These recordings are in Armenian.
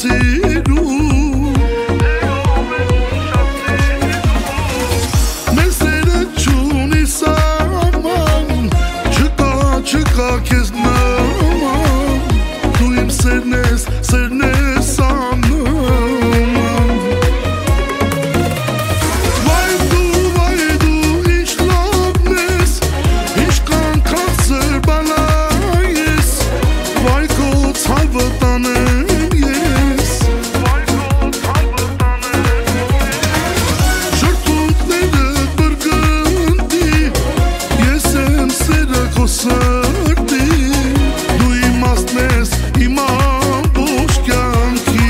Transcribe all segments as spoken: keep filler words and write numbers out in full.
սիրում Մեզ սերը չունի սաման Չկա, չկա քեզ նման Դու իմ սերն ես, սերն ես աննման Վայ դու, վայ դու, ինչ լավն ես Ինչ կանքացր բալա ես Վայ քո ցավը տանեմ ես Շրթունքները բրգնդի Ես եմ սերը քո սրտի Դու իմաստն ես իմ ամբողջ կյանքի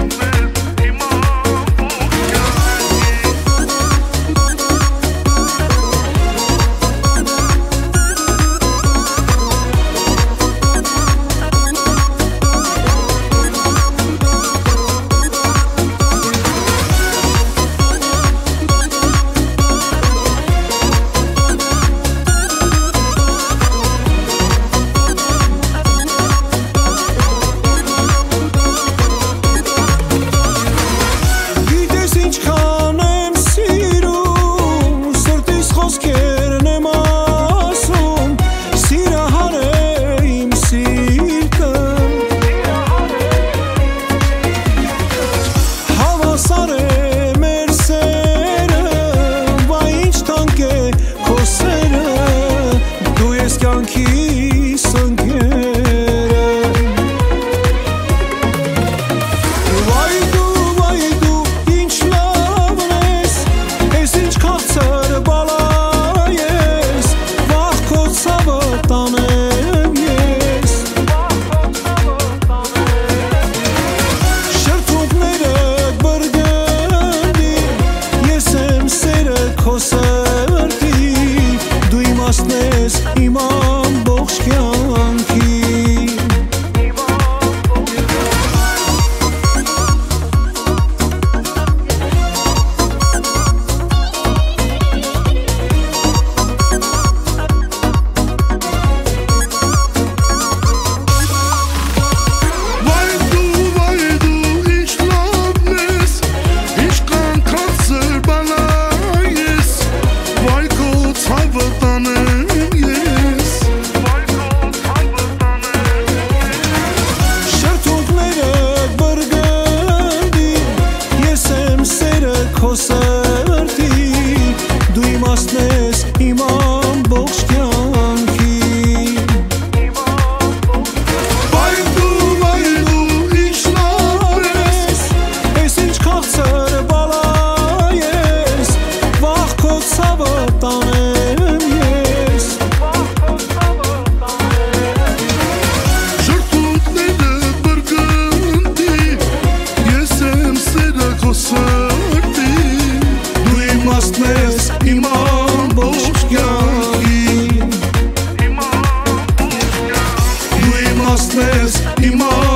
Գիտես ինչքան եմ սիրում Սրտիս խոսքերն եմ ասում Սիրահար է իմ սիրտը Հավասար է մեր սերը Վայ ինչ թանկ է քո սերը Դու ես կյանքիս ընկերը Վայ դու, վայ դու, ինչ լավն ես Ես ինչ քաղցր բալա ես Վախ քո ցավը տանեմ ես Շրթունքներդ բրգնդի Ես եմ սերը քո սրտի Դու իմաստն ես իմ ամբողջ կյանքի Վայ դու, վայ դու, ինչ լավն ես Ինչ կանքացր բալա ես Վայ քո ցավը տանեմ ես Շրթունքներդ բրգնդի Ես եմ սերը քո սրտի Դու իմաստն ես իմ ամբողջ կյանքի Վայ դու, վայ դու, ինչ լավն ես Ես ինչ քաղցր բալա ես Վախ քո ցավը տանեմ ես Շրթունքները բրգնդի Ես եմ սերը քո սրտի Դու իմաստն ես իմ ամբողջ կյանքի Դու իմաստն ես իմ